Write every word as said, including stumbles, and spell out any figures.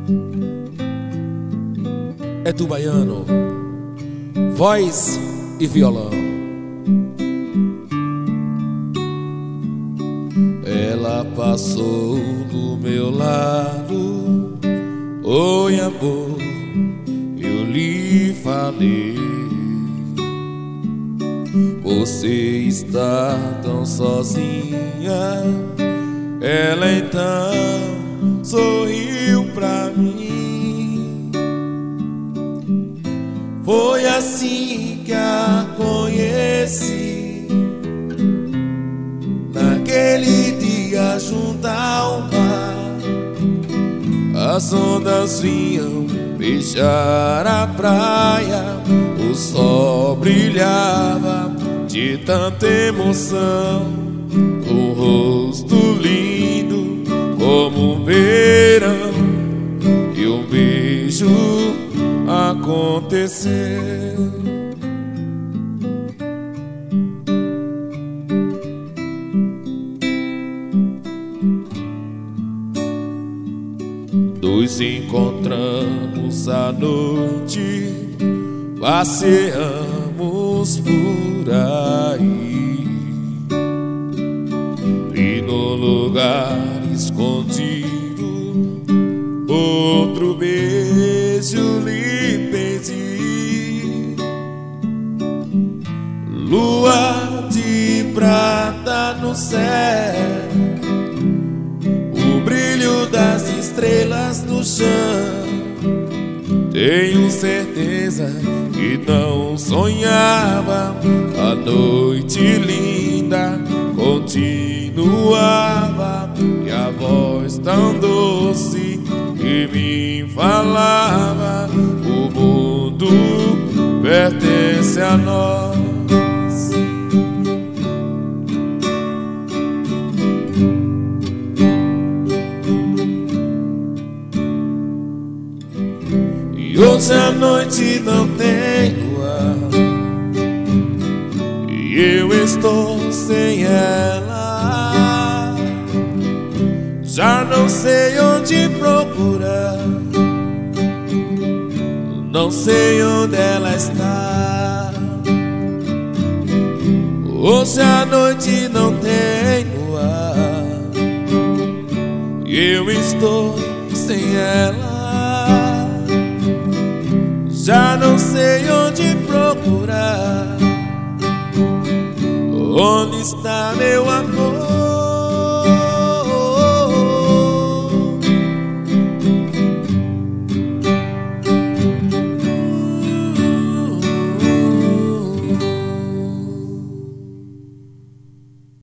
É do baiano, voz e violão. Ela passou do meu lado, oi amor, eu lhe falei. Você está tão sozinha. Ela então sorriu pra mim. Foi assim que a conheci, naquele dia junto ao mar. As ondas vinham beijar a praia, o sol brilhava de tanta emoção, o rosto lindo como um verão, e um beijo aconteceu. Nos encontramos à noite, passeamos por aí, e no lugar escondido outro beijo lhe pedi. Lua de prata no céu, o brilho das estrelas no chão. Tenho certeza que não sonhava, a noite linda continuava, e a voz tão doce que me falava: o mundo pertence a nós. E hoje a noite não tem lua, e eu estou sem ela. Já não sei onde procurar, não sei onde ela está. Hoje a noite não tem lua, e eu estou sem ela. Já não sei onde procurar, onde está meu amor?